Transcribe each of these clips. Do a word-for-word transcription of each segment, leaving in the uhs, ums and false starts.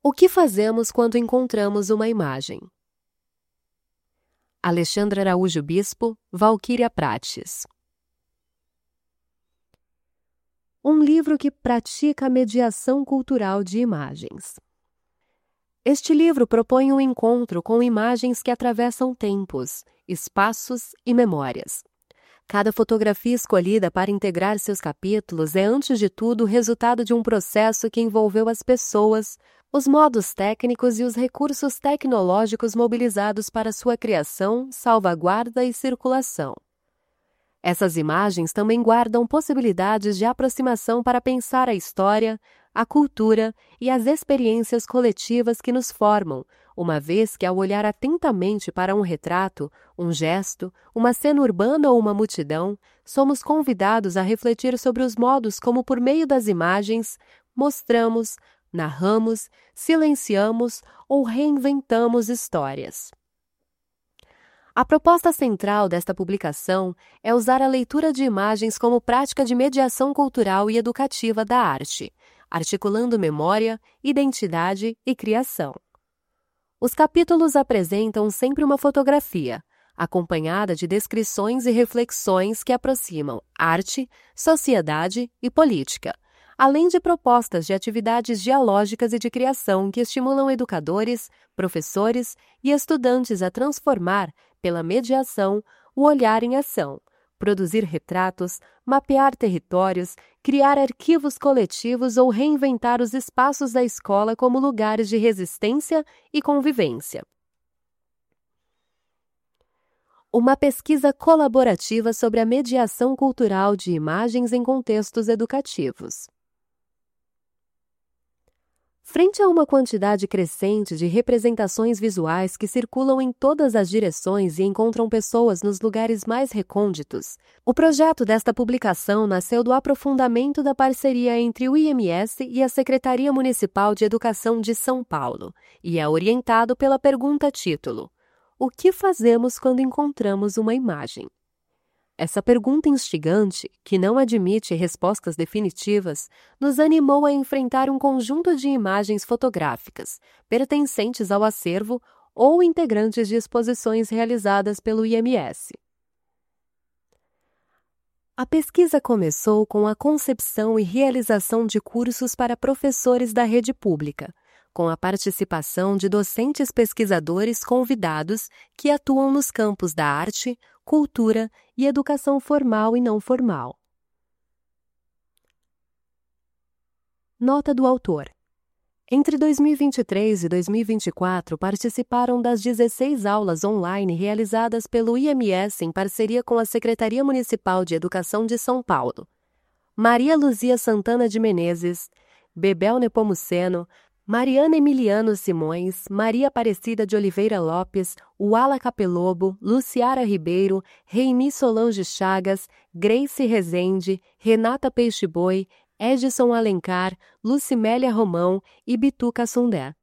O que fazemos quando encontramos uma imagem? Alexandre Araújo Bispo, Valquíria Prates. Um livro que pratica a mediação cultural de imagens. Este livro propõe um encontro com imagens que atravessam tempos, espaços e memórias. Cada fotografia escolhida para integrar seus capítulos é, antes de tudo, o resultado de um processo que envolveu as pessoas, os modos técnicos e os recursos tecnológicos mobilizados para sua criação, salvaguarda e circulação. Essas imagens também guardam possibilidades de aproximação para pensar a história, a cultura e as experiências coletivas que nos formam, uma vez que, ao olhar atentamente para um retrato, um gesto, uma cena urbana ou uma multidão, somos convidados a refletir sobre os modos como, por meio das imagens, mostramos, narramos, silenciamos ou reinventamos histórias. A proposta central desta publicação é usar a leitura de imagens como prática de mediação cultural e educativa da arte, articulando memória, identidade e criação. Os capítulos apresentam sempre uma fotografia, acompanhada de descrições e reflexões que aproximam arte, sociedade e política, além de propostas de atividades dialógicas e de criação que estimulam educadores, professores e estudantes a transformar, pela mediação, o olhar em ação, produzir retratos, mapear territórios, criar arquivos coletivos ou reinventar os espaços da escola como lugares de resistência e convivência. Uma pesquisa colaborativa sobre a mediação cultural de imagens em contextos educativos. Frente a uma quantidade crescente de representações visuais que circulam em todas as direções e encontram pessoas nos lugares mais recônditos, o projeto desta publicação nasceu do aprofundamento da parceria entre o I M S e a Secretaria Municipal de Educação de São Paulo e é orientado pela pergunta-título: O que fazemos quando encontramos uma imagem? Essa pergunta instigante, que não admite respostas definitivas, nos animou a enfrentar um conjunto de imagens fotográficas, pertencentes ao acervo ou integrantes de exposições realizadas pelo I M S. A pesquisa começou com a concepção e realização de cursos para professores da rede pública, com a participação de docentes pesquisadores convidados que atuam nos campos da arte, cultura e educação formal e não formal. Nota do autor. Entre dois mil e vinte e três e dois mil e vinte e quatro, participaram das dezesseis aulas online realizadas pelo I M S em parceria com a Secretaria Municipal de Educação de São Paulo: Maria Luzia Santana de Menezes, Bebel Nepomuceno, Mariana Emiliano Simões, Maria Aparecida de Oliveira Lopes, Uala Capelobo, Luciara Ribeiro, Reimi Solange Chagas, Grace Rezende, Renata Peixe-Boi, Edson Alencar, Lucimélia Romão e Bitu Cassundé.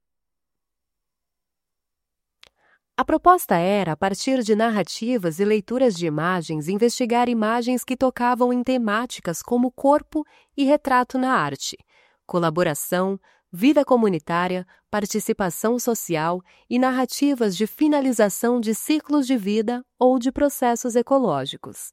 A proposta era, a partir de narrativas e leituras de imagens, investigar imagens que tocavam em temáticas como corpo e retrato na arte, colaboração, vida comunitária, participação social e narrativas de finalização de ciclos de vida ou de processos ecológicos.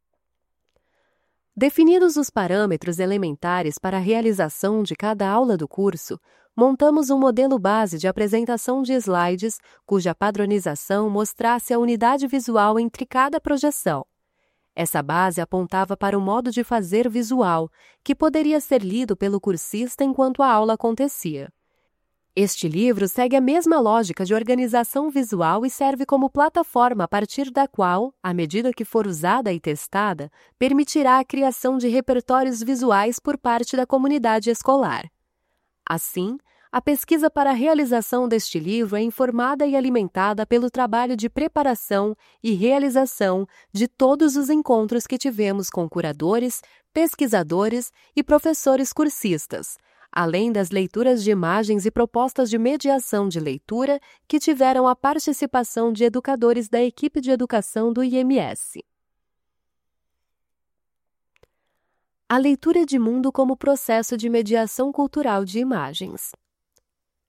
Definidos os parâmetros elementares para a realização de cada aula do curso, montamos um modelo base de apresentação de slides, cuja padronização mostrasse a unidade visual entre cada projeção. Essa base apontava para o modo de fazer visual, que poderia ser lido pelo cursista enquanto a aula acontecia. Este livro segue a mesma lógica de organização visual e serve como plataforma a partir da qual, à medida que for usada e testada, permitirá a criação de repertórios visuais por parte da comunidade escolar. Assim, a pesquisa para a realização deste livro é informada e alimentada pelo trabalho de preparação e realização de todos os encontros que tivemos com curadores, pesquisadores e professores cursistas, além das leituras de imagens e propostas de mediação de leitura que tiveram a participação de educadores da equipe de educação do I M S. A leitura de mundo como processo de mediação cultural de imagens.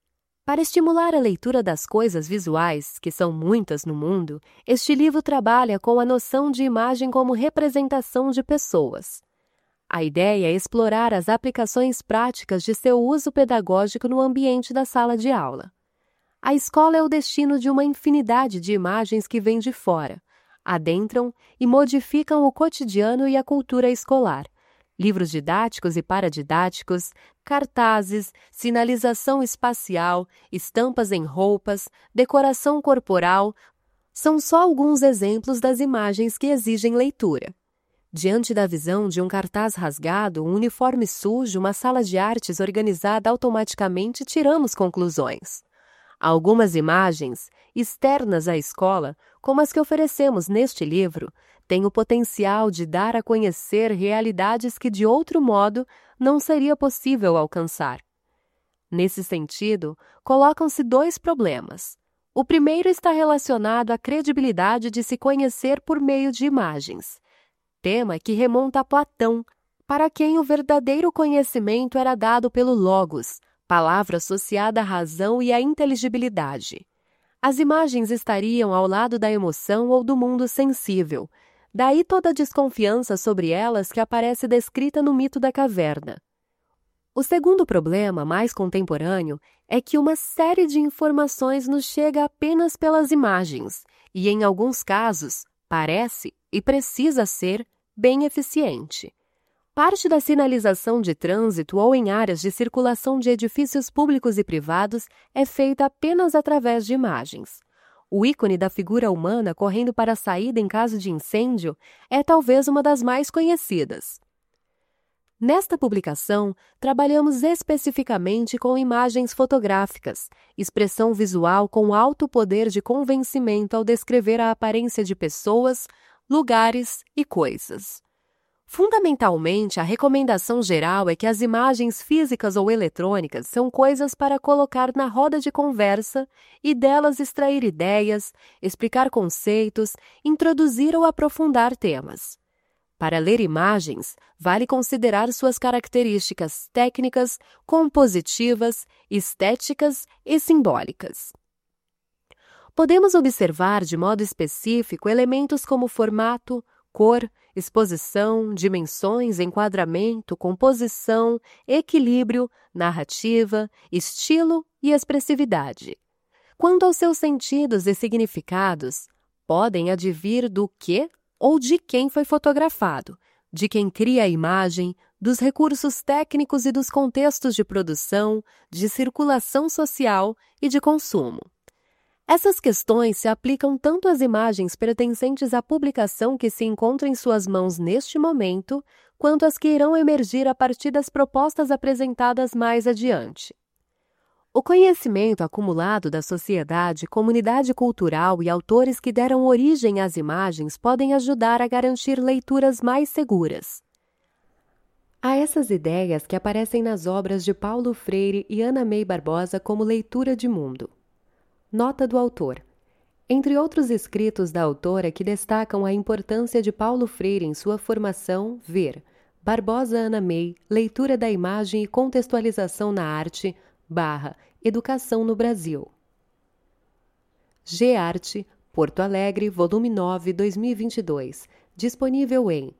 Para estimular a leitura das coisas visuais, que são muitas no mundo, este livro trabalha com a noção de imagem como representação de pessoas. A ideia é explorar as aplicações práticas de seu uso pedagógico no ambiente da sala de aula. A escola é o destino de uma infinidade de imagens que vêm de fora, adentram e modificam o cotidiano e a cultura escolar. Livros didáticos e paradidáticos, cartazes, sinalização espacial, estampas em roupas, decoração corporal, são só alguns exemplos das imagens que exigem leitura. Diante da visão de um cartaz rasgado, um uniforme sujo, uma sala de artes organizada automaticamente, tiramos conclusões. Algumas imagens, externas à escola, como as que oferecemos neste livro, têm o potencial de dar a conhecer realidades que, de outro modo, não seria possível alcançar. Nesse sentido, colocam-se dois problemas. O primeiro está relacionado à credibilidade de se conhecer por meio de imagens, tema que remonta a Platão, para quem o verdadeiro conhecimento era dado pelo logos, palavra associada à razão e à inteligibilidade. As imagens estariam ao lado da emoção ou do mundo sensível, daí toda a desconfiança sobre elas que aparece descrita no mito da caverna. O segundo problema, mais contemporâneo, é que uma série de informações nos chega apenas pelas imagens e, em alguns casos, parece e precisa ser bem eficiente. Parte da sinalização de trânsito ou em áreas de circulação de edifícios públicos e privados é feita apenas através de imagens. O ícone da figura humana correndo para a saída em caso de incêndio é talvez uma das mais conhecidas. Nesta publicação, trabalhamos especificamente com imagens fotográficas, expressão visual com alto poder de convencimento ao descrever a aparência de pessoas, lugares e coisas. Fundamentalmente, a recomendação geral é que as imagens físicas ou eletrônicas são coisas para colocar na roda de conversa e delas extrair ideias, explicar conceitos, introduzir ou aprofundar temas. Para ler imagens, vale considerar suas características técnicas, compositivas, estéticas e simbólicas. Podemos observar de modo específico elementos como formato, cor, exposição, dimensões, enquadramento, composição, equilíbrio, narrativa, estilo e expressividade. Quanto aos seus sentidos e significados, podem advir do que ou de quem foi fotografado, de quem cria a imagem, dos recursos técnicos e dos contextos de produção, de circulação social e de consumo. Essas questões se aplicam tanto às imagens pertencentes à publicação que se encontra em suas mãos neste momento, quanto às que irão emergir a partir das propostas apresentadas mais adiante. O conhecimento acumulado da sociedade, comunidade cultural e autores que deram origem às imagens podem ajudar a garantir leituras mais seguras. Há essas ideias que aparecem nas obras de Paulo Freire e Ana May Barbosa como leitura de mundo. Nota do autor. Entre outros escritos da autora que destacam a importância de Paulo Freire em sua formação, ver Barbosa Ana May, Leitura da Imagem e Contextualização na Arte, barra, Educação no Brasil. G-Arte, Porto Alegre, volume nove, dois mil e vinte e dois, disponível em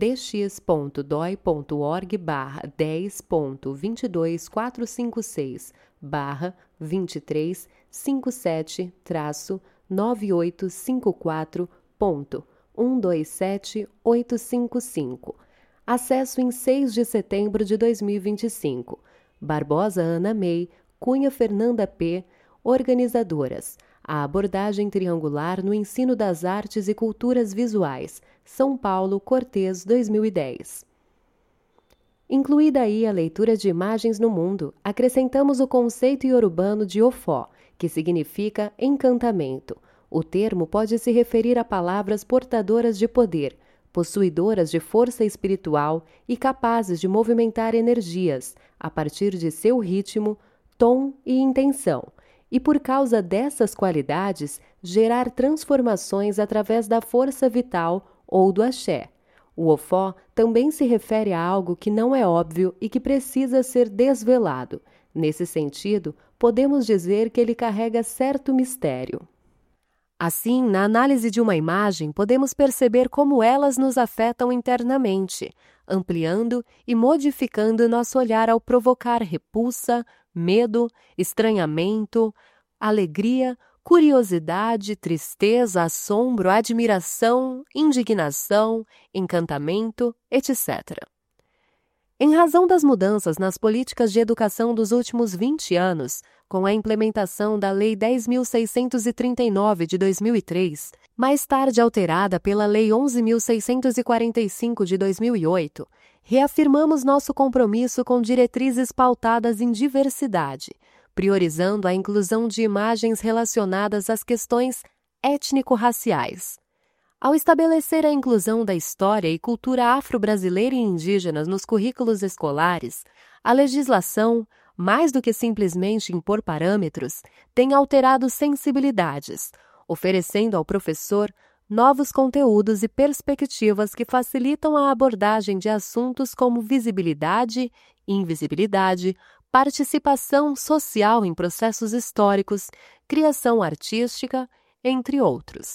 dx.doi.org barra dez ponto vinte e dois mil quatrocentos e cinquenta e seis barra vinte e três cinquenta e sete traço nove oito cinco quatro ponto um dois sete oito cinco cinco. Acesso em seis de setembro de dois mil e vinte e cinco. Barbosa Ana May, Cunha Fernanda P., organizadoras. A abordagem triangular no ensino das artes e culturas visuais. São Paulo, Cortês, dois mil e dez. Incluída aí a leitura de imagens no mundo, acrescentamos o conceito iorubano de ofó, que significa encantamento. O termo pode se referir a palavras portadoras de poder, possuidoras de força espiritual e capazes de movimentar energias, a partir de seu ritmo, tom e intenção, e por causa dessas qualidades, gerar transformações através da força vital ou do axé. O ofó também se refere a algo que não é óbvio e que precisa ser desvelado. Nesse sentido, podemos dizer que ele carrega certo mistério. Assim, na análise de uma imagem, podemos perceber como elas nos afetam internamente, ampliando e modificando nosso olhar ao provocar repulsa, medo, estranhamento, alegria, curiosidade, tristeza, assombro, admiração, indignação, encantamento, etcétera. Em razão das mudanças nas políticas de educação dos últimos vinte anos, com a implementação da Lei dez mil seiscentos e trinta e nove de dois mil e três, mais tarde alterada pela Lei onze mil seiscentos e quarenta e cinco de dois mil e oito, reafirmamos nosso compromisso com diretrizes pautadas em diversidade, priorizando a inclusão de imagens relacionadas às questões étnico-raciais. Ao estabelecer a inclusão da história e cultura afro-brasileira e indígenas nos currículos escolares, a legislação, mais do que simplesmente impor parâmetros, tem alterado sensibilidades, oferecendo ao professor novos conteúdos e perspectivas que facilitam a abordagem de assuntos como visibilidade, invisibilidade, participação social em processos históricos, criação artística, entre outros.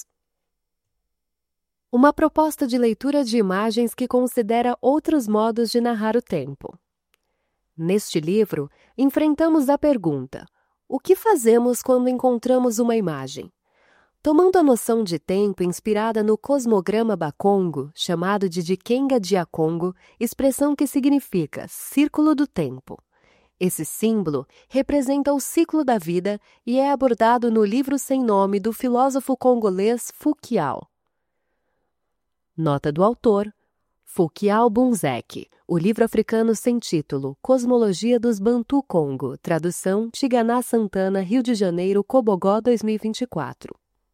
Uma proposta de leitura de imagens que considera outros modos de narrar o tempo. Neste livro, enfrentamos a pergunta: o que fazemos quando encontramos uma imagem? Tomando a noção de tempo inspirada no cosmograma Bakongo, chamado de Dikenga dia Congo, expressão que significa círculo do tempo. Esse símbolo representa o ciclo da vida e é abordado no livro sem nome do filósofo congolês Fukiao. Nota do autor: Fukiao Bunzeki, o livro africano sem título, Cosmologia dos Bantu Congo, tradução Tiganá Santana, Rio de Janeiro, Cobogó, dois mil e vinte e quatro.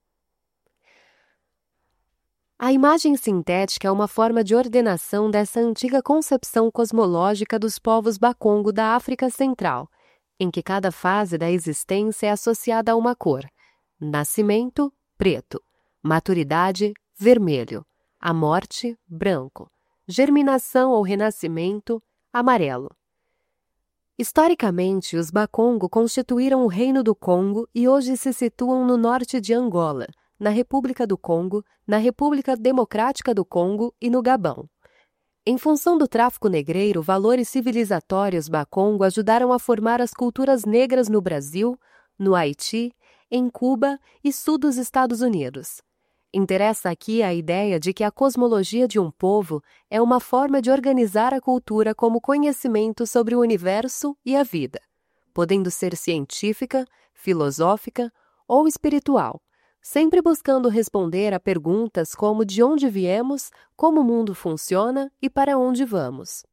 A imagem sintética é uma forma de ordenação dessa antiga concepção cosmológica dos povos Bakongo da África Central, em que cada fase da existência é associada a uma cor: nascimento, preto; maturidade, vermelho; a morte, branco; germinação ou renascimento, amarelo. Historicamente, os Bakongo constituíram o Reino do Congo e hoje se situam no norte de Angola, na República do Congo, na República Democrática do Congo e no Gabão. Em função do tráfico negreiro, valores civilizatórios Bakongo ajudaram a formar as culturas negras no Brasil, no Haiti, em Cuba e sul dos Estados Unidos. Interessa aqui a ideia de que a cosmologia de um povo é uma forma de organizar a cultura como conhecimento sobre o universo e a vida, podendo ser científica, filosófica ou espiritual, sempre buscando responder a perguntas como de onde viemos, como o mundo funciona e para onde vamos.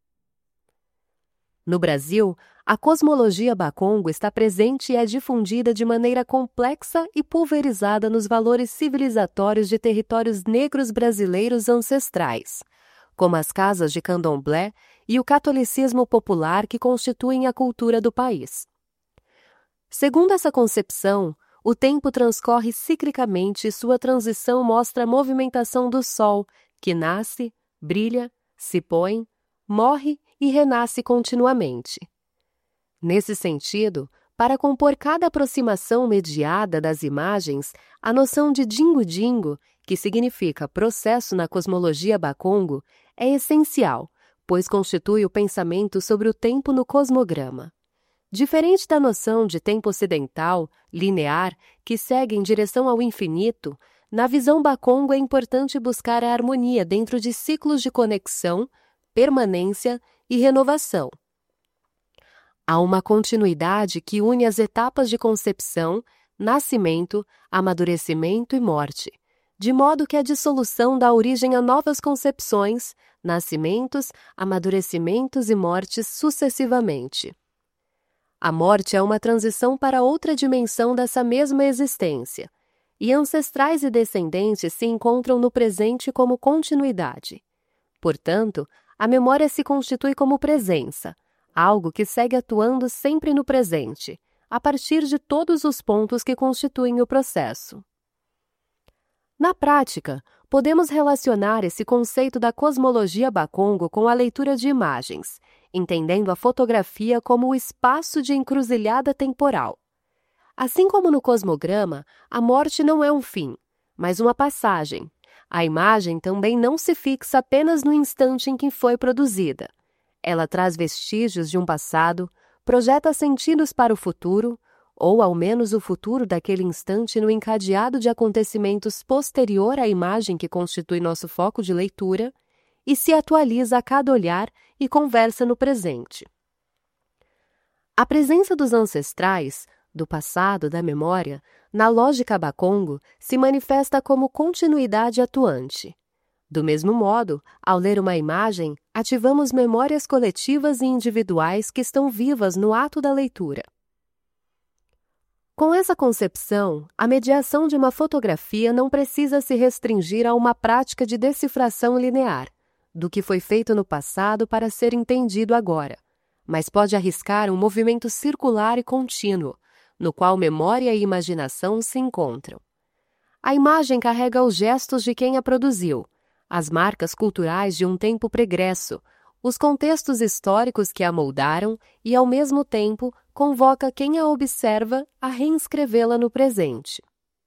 No Brasil, a cosmologia Bakongo está presente e é difundida de maneira complexa e pulverizada nos valores civilizatórios de territórios negros brasileiros ancestrais, como as casas de candomblé e o catolicismo popular que constituem a cultura do país. Segundo essa concepção, o tempo transcorre ciclicamente e sua transição mostra a movimentação do Sol, que nasce, brilha, se põe, morre e renasce continuamente. Nesse sentido, para compor cada aproximação mediada das imagens, a noção de dingo-dingo, que significa processo na cosmologia Bakongo, é essencial, pois constitui o pensamento sobre o tempo no cosmograma. Diferente da noção de tempo ocidental, linear, que segue em direção ao infinito, na visão Bakongo é importante buscar a harmonia dentro de ciclos de conexão, permanência e renovação. Há uma continuidade que une as etapas de concepção, nascimento, amadurecimento e morte, de modo que a dissolução dá origem a novas concepções, nascimentos, amadurecimentos e mortes sucessivamente. A morte é uma transição para outra dimensão dessa mesma existência, e ancestrais e descendentes se encontram no presente como continuidade. Portanto, a memória se constitui como presença, algo que segue atuando sempre no presente, a partir de todos os pontos que constituem o processo. Na prática, podemos relacionar esse conceito da cosmologia Bakongo com a leitura de imagens, entendendo a fotografia como o espaço de encruzilhada temporal. Assim como no cosmograma, a morte não é um fim, mas uma passagem. A imagem também não se fixa apenas no instante em que foi produzida. Ela traz vestígios de um passado, projeta sentidos para o futuro, ou ao menos o futuro daquele instante no encadeado de acontecimentos posterior à imagem que constitui nosso foco de leitura, e se atualiza a cada olhar e conversa no presente. A presença dos ancestrais, do passado, da memória, na lógica Bakongo, se manifesta como continuidade atuante. Do mesmo modo, ao ler uma imagem, ativamos memórias coletivas e individuais que estão vivas no ato da leitura. Com essa concepção, a mediação de uma fotografia não precisa se restringir a uma prática de decifração linear, do que foi feito no passado para ser entendido agora, mas pode arriscar um movimento circular e contínuo, no qual memória e imaginação se encontram. A imagem carrega os gestos de quem a produziu, as marcas culturais de um tempo pregresso, os contextos históricos que a moldaram e, ao mesmo tempo, convoca quem a observa a reinscrevê-la no presente.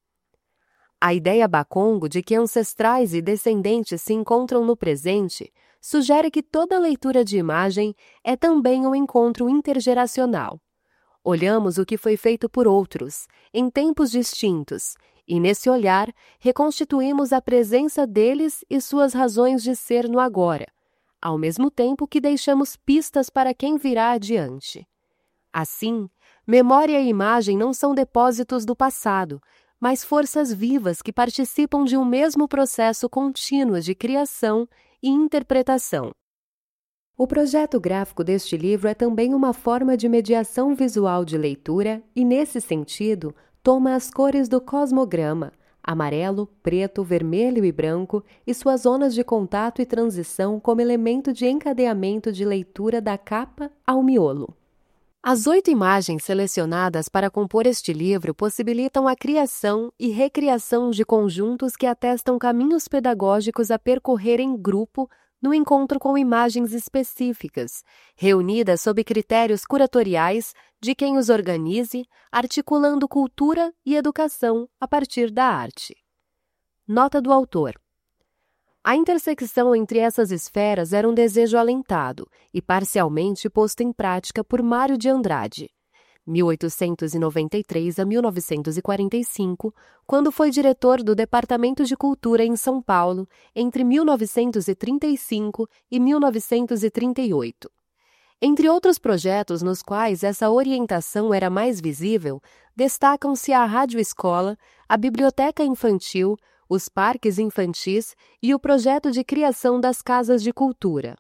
A ideia Bakongo de que ancestrais e descendentes se encontram no presente sugere que toda leitura de imagem é também um encontro intergeracional. Olhamos o que foi feito por outros, em tempos distintos, e nesse olhar reconstituímos a presença deles e suas razões de ser no agora, ao mesmo tempo que deixamos pistas para quem virá adiante. Assim, memória e imagem não são depósitos do passado, mas forças vivas que participam de um mesmo processo contínuo de criação e interpretação. O projeto gráfico deste livro é também uma forma de mediação visual de leitura e, nesse sentido, toma as cores do cosmograma, amarelo, preto, vermelho e branco, e suas zonas de contato e transição como elemento de encadeamento de leitura da capa ao miolo. As oito imagens selecionadas para compor este livro possibilitam a criação e recriação de conjuntos que atestam caminhos pedagógicos a percorrer em grupo no encontro com imagens específicas, reunidas sob critérios curatoriais de quem os organize, articulando cultura e educação a partir da arte. Nota do autor. A intersecção entre essas esferas era um desejo alentado e parcialmente posto em prática por Mário de Andrade, mil oitocentos e noventa e três a mil novecentos e quarenta e cinco, quando foi diretor do Departamento de Cultura em São Paulo entre mil novecentos e trinta e cinco e mil novecentos e trinta e oito. Entre outros projetos nos quais essa orientação era mais visível, destacam-se a Rádio Escola, a Biblioteca Infantil, os parques infantis e o projeto de criação das casas de cultura.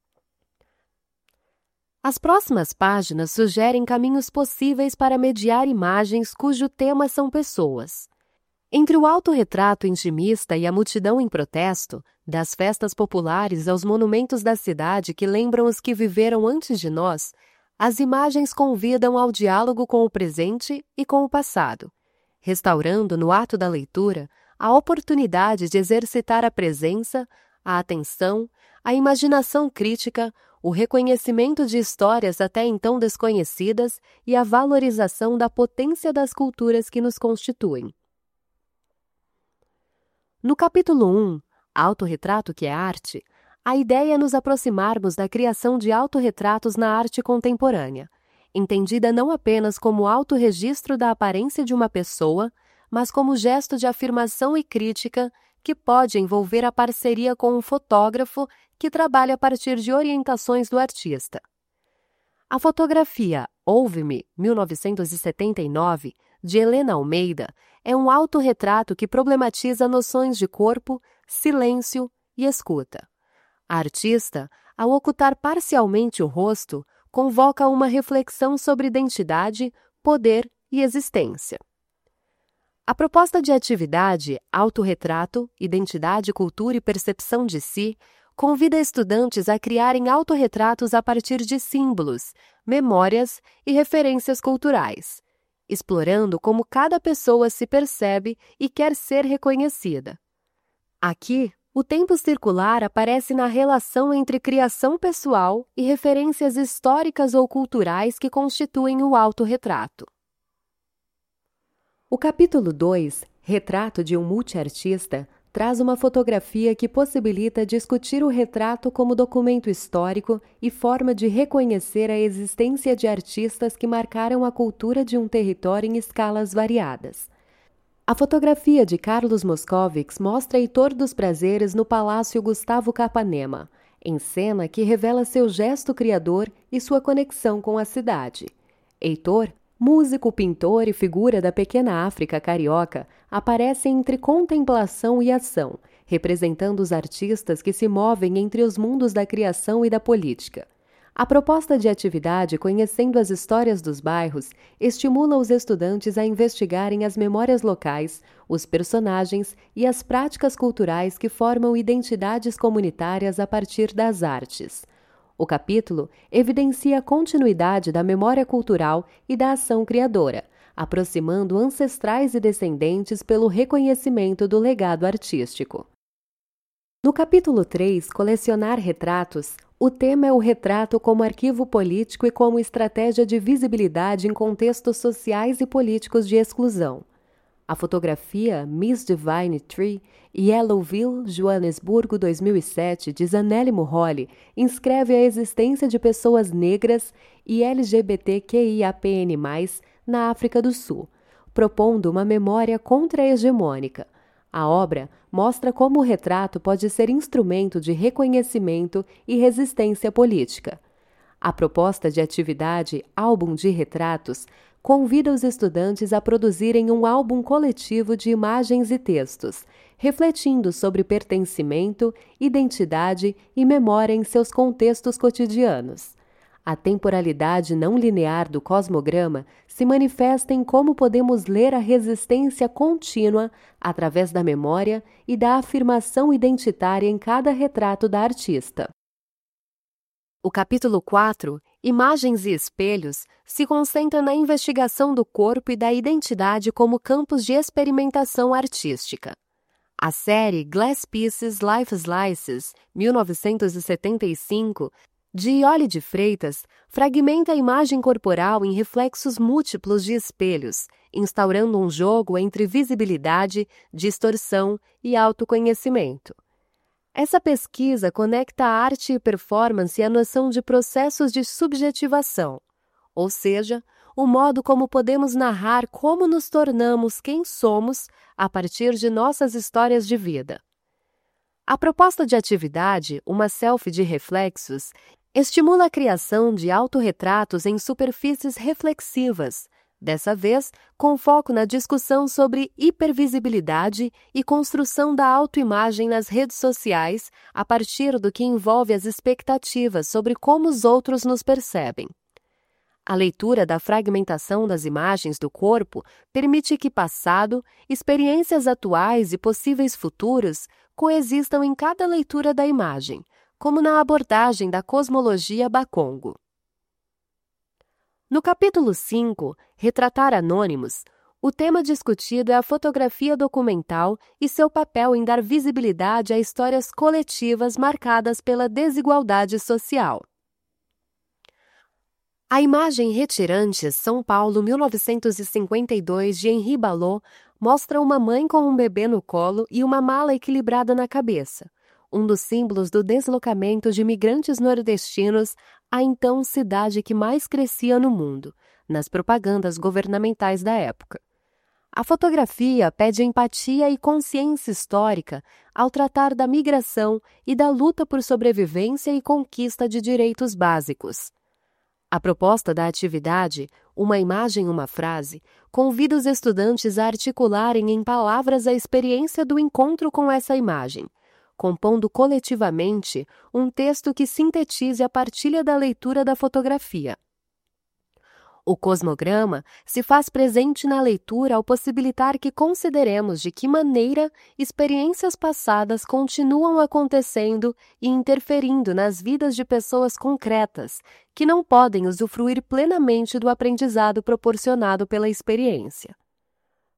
As próximas páginas sugerem caminhos possíveis para mediar imagens cujo tema são pessoas. Entre o autorretrato intimista e a multidão em protesto, das festas populares aos monumentos da cidade que lembram os que viveram antes de nós, as imagens convidam ao diálogo com o presente e com o passado, restaurando no ato da leitura a oportunidade de exercitar a presença, a atenção, a imaginação crítica, o reconhecimento de histórias até então desconhecidas e a valorização da potência das culturas que nos constituem. No capítulo um, Autorretrato que é arte, a ideia é nos aproximarmos da criação de autorretratos na arte contemporânea, entendida não apenas como autorregistro da aparência de uma pessoa, mas como gesto de afirmação e crítica que pode envolver a parceria com um fotógrafo que trabalha a partir de orientações do artista. A fotografia Ouve-me, mil novecentos e setenta e nove, de Helena Almeida, é um autorretrato que problematiza noções de corpo, silêncio e escuta. A artista, ao ocultar parcialmente o rosto, convoca uma reflexão sobre identidade, poder e existência. A proposta de atividade Autorretrato, Identidade, Cultura e Percepção de Si convida estudantes a criarem autorretratos a partir de símbolos, memórias e referências culturais, explorando como cada pessoa se percebe e quer ser reconhecida. Aqui, O tempo circular aparece na relação entre criação pessoal e referências históricas ou culturais que constituem o autorretrato. O capítulo dois, Retrato de um multiartista, traz uma fotografia que possibilita discutir o retrato como documento histórico e forma de reconhecer a existência de artistas que marcaram a cultura de um território em escalas variadas. A fotografia de Carlos Moscovix mostra Heitor dos Prazeres no Palácio Gustavo Capanema, em cena que revela seu gesto criador e sua conexão com a cidade. Heitor, músico, pintor e figura da pequena África carioca, aparece entre contemplação e ação, representando os artistas que se movem entre os mundos da criação e da política. A proposta de atividade Conhecendo as Histórias dos Bairros estimula os estudantes a investigarem as memórias locais, os personagens e as práticas culturais que formam identidades comunitárias a partir das artes. O capítulo evidencia a continuidade da memória cultural e da ação criadora, aproximando ancestrais e descendentes pelo reconhecimento do legado artístico. No capítulo três, Colecionar Retratos, o tema é o retrato como arquivo político e como estratégia de visibilidade em contextos sociais e políticos de exclusão. A fotografia Miss Divine Tree, Yellowville, Joanesburgo, dois mil e sete, de Zanele Muholi, inscreve a existência de pessoas negras e L G B T Q I A P N mais, na África do Sul, propondo uma memória contra-hegemônica. A obra mostra como o retrato pode ser instrumento de reconhecimento e resistência política. A proposta de atividade Álbum de Retratos convida os estudantes a produzirem um álbum coletivo de imagens e textos, refletindo sobre pertencimento, identidade e memória em seus contextos cotidianos. A temporalidade não linear do cosmograma se manifesta em como podemos ler a resistência contínua através da memória e da afirmação identitária em cada retrato da artista. O capítulo quatro, Imagens e Espelhos, se concentra na investigação do corpo e da identidade como campos de experimentação artística. A série Glass Pieces Life Slices, mil novecentos e setenta e cinco, de Iole de Freitas, fragmenta a imagem corporal em reflexos múltiplos de espelhos, instaurando um jogo entre visibilidade, distorção e autoconhecimento. Essa pesquisa conecta a arte e performance à noção de processos de subjetivação, ou seja, o modo como podemos narrar como nos tornamos quem somos a partir de nossas histórias de vida. A proposta de atividade, uma selfie de reflexos, estimula a criação de autorretratos em superfícies reflexivas, dessa vez com foco na discussão sobre hipervisibilidade e construção da autoimagem nas redes sociais a partir do que envolve as expectativas sobre como os outros nos percebem. A leitura da fragmentação das imagens do corpo permite que passado, experiências atuais e possíveis futuros coexistam em cada leitura da imagem, como na abordagem da cosmologia Bakongo. No capítulo cinco, Retratar Anônimos, o tema discutido é a fotografia documental e seu papel em dar visibilidade a histórias coletivas marcadas pela desigualdade social. A imagem Retirantes, São Paulo, mil novecentos e cinquenta e dois, de Henri Ballot, mostra uma mãe com um bebê no colo e uma mala equilibrada na cabeça, um dos símbolos do deslocamento de imigrantes nordestinos à então cidade que mais crescia no mundo, nas propagandas governamentais da época. A fotografia pede empatia e consciência histórica ao tratar da migração e da luta por sobrevivência e conquista de direitos básicos. A proposta da atividade, Uma Imagem, Uma Frase, convida os estudantes a articularem em palavras a experiência do encontro com essa imagem, compondo coletivamente um texto que sintetize a partilha da leitura da fotografia. O cosmograma se faz presente na leitura ao possibilitar que consideremos de que maneira experiências passadas continuam acontecendo e interferindo nas vidas de pessoas concretas, que não podem usufruir plenamente do aprendizado proporcionado pela experiência.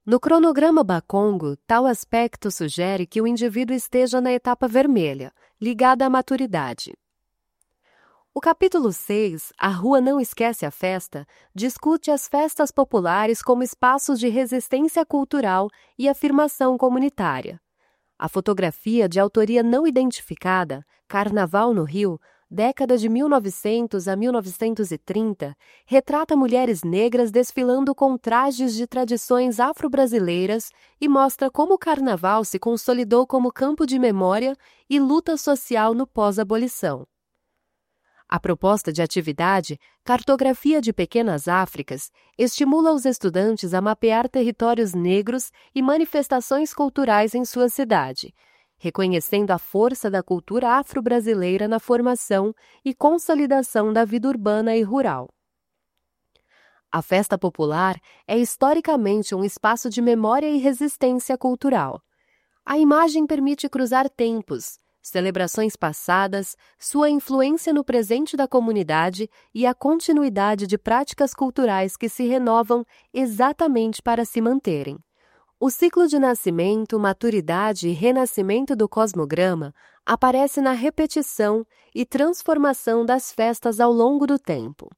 No cronograma Bakongo, tal aspecto sugere que o indivíduo esteja na etapa vermelha, ligada à maturidade. O capítulo seis, A Rua Não Esquece a Festa, discute as festas populares como espaços de resistência cultural e afirmação comunitária. A fotografia de autoria não identificada, Carnaval no Rio, década de mil e novecentos a mil novecentos e trinta, retrata mulheres negras desfilando com trajes de tradições afro-brasileiras e mostra como o carnaval se consolidou como campo de memória e luta social no pós-abolição. A proposta de atividade, Cartografia de Pequenas Áfricas, estimula os estudantes a mapear territórios negros e manifestações culturais em sua cidade, reconhecendo a força da cultura afro-brasileira na formação e consolidação da vida urbana e rural. A festa popular é historicamente um espaço de memória e resistência cultural. A imagem permite cruzar tempos, celebrações passadas, sua influência no presente da comunidade e a continuidade de práticas culturais que se renovam exatamente para se manterem. O ciclo de nascimento, maturidade e renascimento do cosmograma aparece na repetição e transformação das festas ao longo do tempo.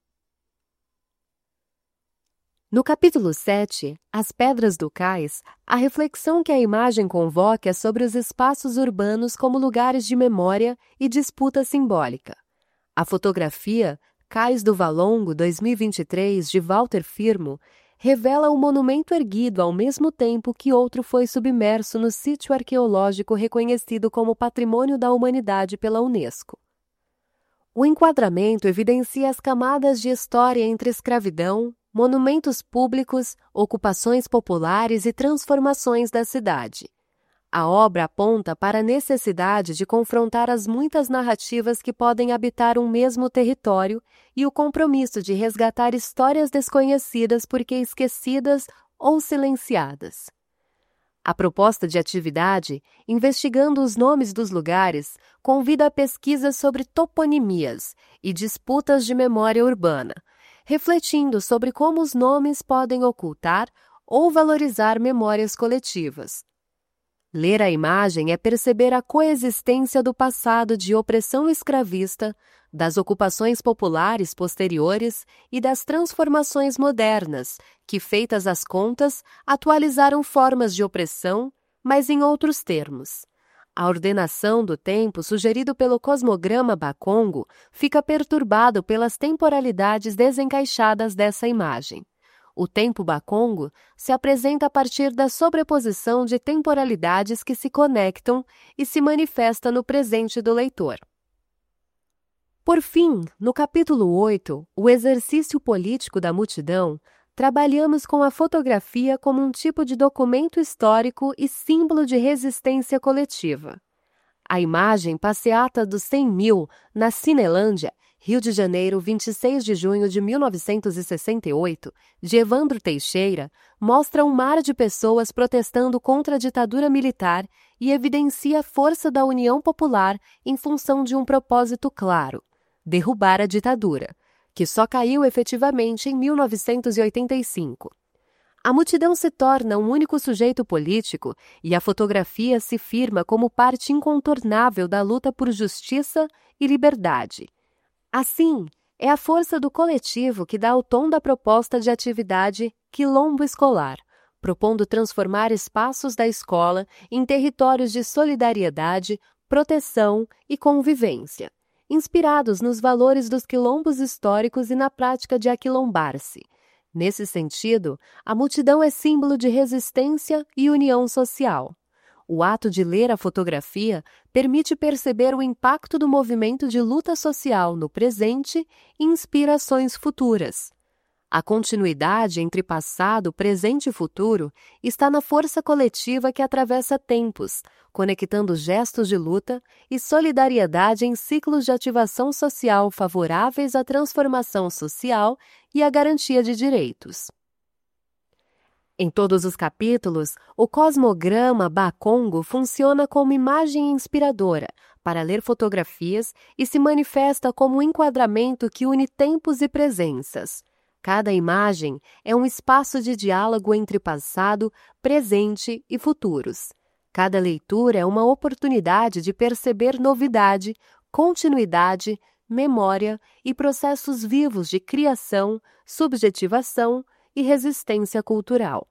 No capítulo sete, As Pedras do Cais, a reflexão que a imagem convoca é sobre os espaços urbanos como lugares de memória e disputa simbólica. A fotografia Cais do Valongo dois mil e vinte e três, de Walter Firmo, revela um monumento erguido ao mesmo tempo que outro foi submerso no sítio arqueológico reconhecido como Patrimônio da Humanidade pela Unesco. O enquadramento evidencia as camadas de história entre escravidão, monumentos públicos, ocupações populares e transformações da cidade. A obra aponta para a necessidade de confrontar as muitas narrativas que podem habitar um mesmo território e o compromisso de resgatar histórias desconhecidas porque esquecidas ou silenciadas. A proposta de atividade, investigando os nomes dos lugares, convida a pesquisa sobre toponimias e disputas de memória urbana, refletindo sobre como os nomes podem ocultar ou valorizar memórias coletivas. Ler a imagem é perceber a coexistência do passado de opressão escravista, das ocupações populares posteriores e das transformações modernas, que, feitas as contas, atualizaram formas de opressão, mas em outros termos. A ordenação do tempo sugerido pelo cosmograma Bakongo fica perturbado pelas temporalidades desencaixadas dessa imagem. O tempo Bakongo se apresenta a partir da sobreposição de temporalidades que se conectam e se manifesta no presente do leitor. Por fim, no capítulo oito, O Exercício Político da Multidão, trabalhamos com a fotografia como um tipo de documento histórico e símbolo de resistência coletiva. A imagem passeata dos cem mil, na Cinelândia, Rio de Janeiro, vinte e seis de junho de mil novecentos e sessenta e oito, de Evandro Teixeira, mostra um mar de pessoas protestando contra a ditadura militar e evidencia a força da União Popular em função de um propósito claro: derrubar a ditadura, que só caiu efetivamente em mil novecentos e oitenta e cinco. A multidão se torna um único sujeito político e a fotografia se firma como parte incontornável da luta por justiça e liberdade. Assim, é a força do coletivo que dá o tom da proposta de atividade Quilombo Escolar, propondo transformar espaços da escola em territórios de solidariedade, proteção e convivência, inspirados nos valores dos quilombos históricos e na prática de aquilombar-se. Nesse sentido, a multidão é símbolo de resistência e união social. O ato de ler a fotografia permite perceber o impacto do movimento de luta social no presente e inspira ações futuras. A continuidade entre passado, presente e futuro está na força coletiva que atravessa tempos, conectando gestos de luta e solidariedade em ciclos de ativação social favoráveis à transformação social e à garantia de direitos. Em todos os capítulos, o cosmograma Bakongo funciona como imagem inspiradora para ler fotografias e se manifesta como um enquadramento que une tempos e presenças. Cada imagem é um espaço de diálogo entre passado, presente e futuros. Cada leitura é uma oportunidade de perceber novidade, continuidade, memória e processos vivos de criação, subjetivação e resistência cultural.